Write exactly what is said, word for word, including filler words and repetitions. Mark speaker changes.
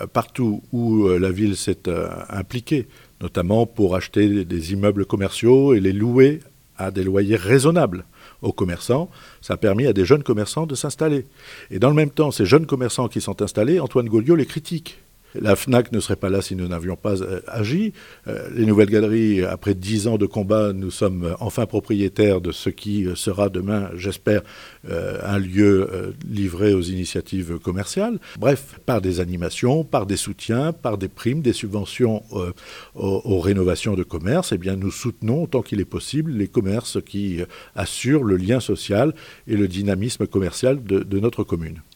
Speaker 1: partout où euh, la ville s'est euh, impliquée, notamment pour acheter des immeubles commerciaux et les louer à des loyers raisonnables aux commerçants. Ça a permis à des jeunes commerçants de s'installer. Et dans le même temps, ces jeunes commerçants qui sont installés, Antoine Gauliot les critique. La FNAC ne serait pas là si nous n'avions pas euh, agi. Euh, les Nouvelles Galeries, après dix ans de combat, nous sommes enfin propriétaires de ce qui sera demain, j'espère, euh, un lieu euh, livré aux initiatives commerciales. Bref, par des animations, par des soutiens, par des primes, des subventions euh, aux, aux rénovations de commerce, eh bien, nous soutenons, autant qu'il est possible, les commerces qui euh, assurent le lien social et le dynamisme commercial de, de notre commune.